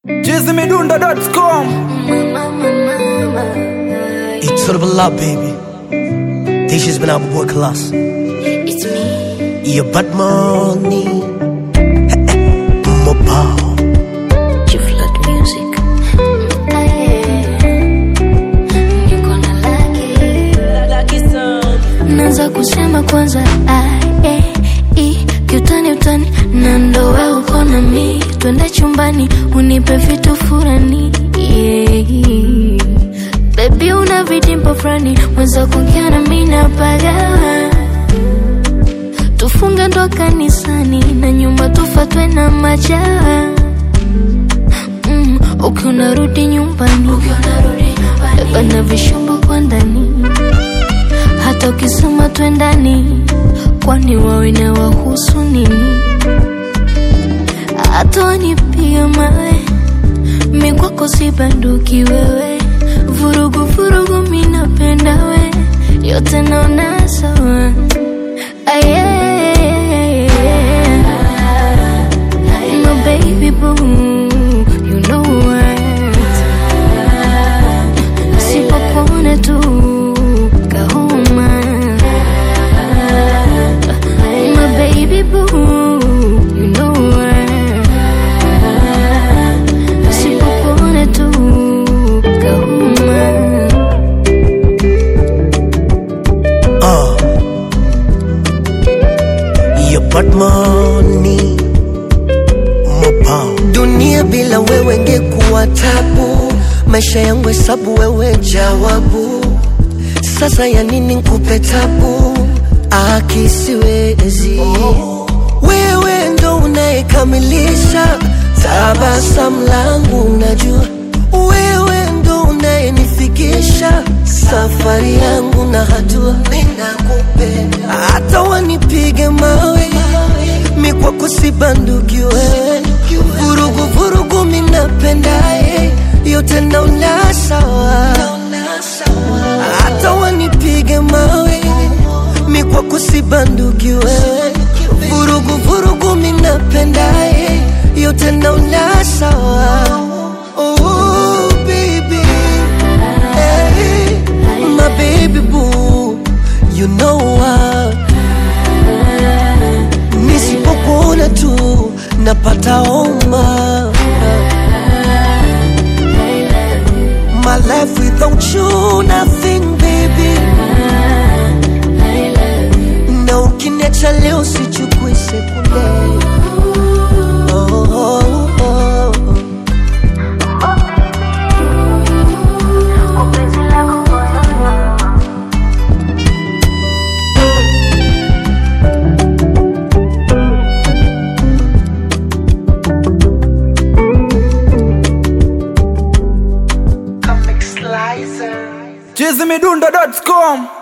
JazzMidunda.com. It's all about love, baby. This has been our boy Class. It's me, Your bad money. Mobile. G-Flood Music. You're gonna like it. Naanza kusema kwanza kiutani utani na ndo wewe uko na mi. Twende chumbani unipe vitu furani, baby una vidimpo frani, mwenza kuongea na mi napagawa. Tufunge ndo kanisani na nyuma tufatwe na majawa. Ukiona rudi nyumbani beba na vishombo kwa ndani, hata ukisema twendani kwani wawe na wahusu nini? Hata wanipiga mawe mi kwako si banduki wewe. Vurugu vurugu mi napenda we, yote naona sawa. My baby boo, you know what? Sipokone tu kahoma. My baby boo, you know what? Sipokone tu kahoma. Your bad money. Mobile. Dunia bila wewe ingekuwa tabu, maisha yangu hesabu wewe jawabu. Sasa ya nini nikupe tabu, akisiwezi wewe ndo unayekamilisha tabasamu langu. Unajua wewe ndo unayenifikisha safari yangu na hatua. Ninakupenda hata wanipige mawe, mi kwako si banduki wewe. Vurugu vurugu mi napenda yote naona sawa. Hata wanipige mawe, mi kwako si banduki wewe. Vurugu vurugu mi napenda yote naona sawa. Oh baby, hey, my baby boo, you know what? Nisipokuona tu napata homa. My life without you nothing baby. Na ukiniacha leo sichukui sekunde. Oh, oh, oh. JazzMidunda.com.